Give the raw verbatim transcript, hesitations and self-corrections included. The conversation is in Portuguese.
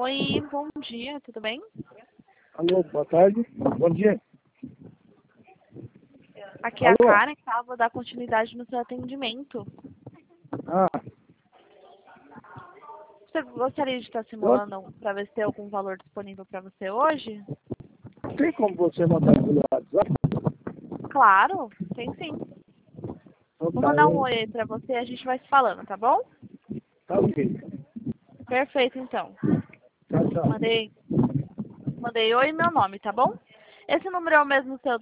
Oi, bom dia, tudo bem? Alô, boa tarde. Bom dia. Aqui é a Alô? Karen, tá? Vou dar continuidade no seu atendimento. Ah, Você gostaria de estar simulando para ver se tem algum valor disponível para você hoje? tem como você mandar pelo WhatsApp? Claro, tem sim. Então Vou tá, mandar um eu... oi aí pra você e a gente vai se falando, tá bom? Tá ok. Perfeito, então. Tchau, tchau. Mandei, mandei oi e meu nome, tá bom? Esse número é o mesmo seu